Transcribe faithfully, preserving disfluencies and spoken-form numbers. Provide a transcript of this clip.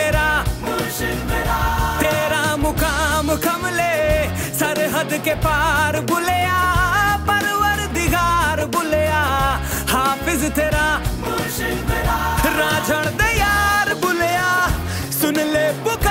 तेरा मुर्शिद मेरा, तेरा मुकाम कमले सरहद के पार बुलिया, परवरदिगार बुलिया, हाफिज तेरा मुर्शिद मेरा, राझड़ दे यार बुलिया, सुन ले पुकार